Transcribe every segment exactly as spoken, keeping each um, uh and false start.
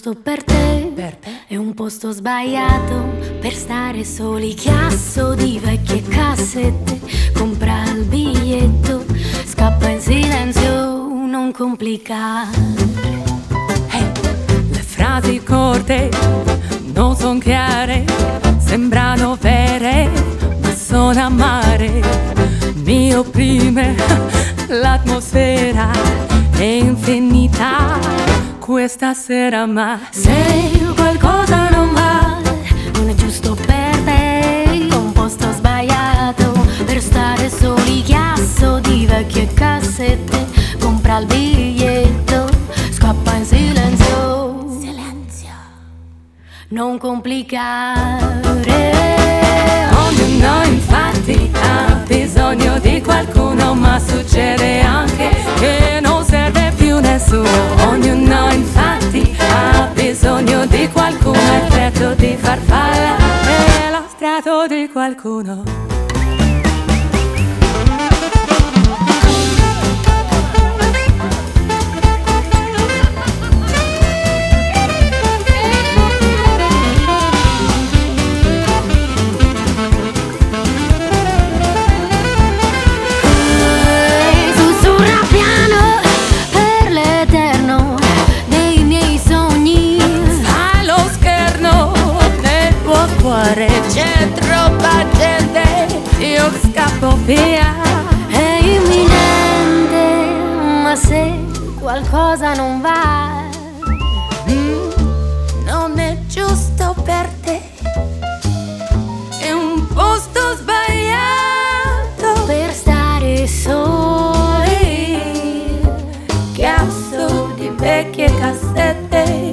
posto per te, Per te? è un posto sbagliato per stare soli. Chiasso di vecchie cassette, compra il biglietto, scappa in silenzio, non complicare. Hey, le frasi corte non son chiare, sembrano vere, ma sono amare. Mi opprime l'atmosfera, è infinita questa sera, ma se qualcosa non va, non è giusto per te, un posto sbagliato per stare soli. Chiasso di vecchie cassette, compra il biglietto, scappa in silenzio, silenzio, non complicare. ognuno infatti ha bisogno di qualcuno, ma succede anche che non serve più nessuno. Ognuno infatti ha bisogno di qualcuno, effetto di farfalla è lo strato di qualcuno. C'è troppa gente, io scappo via. È imminente, ma se qualcosa non va, mm, non è giusto per te, è un posto sbagliato per stare soli. Chiasso di vecchie cassette,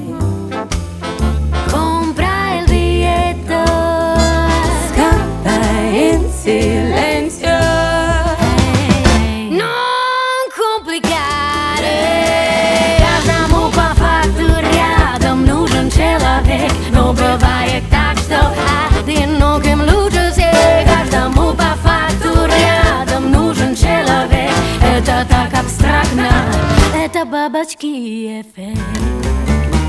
silenzio, non complicare. Каждому по факту рядом нужен человек, но бывает так, что одиноким лучше всех. Каждому по факту рядом нужен человек. Это так абстрактно, это бабочки эффект.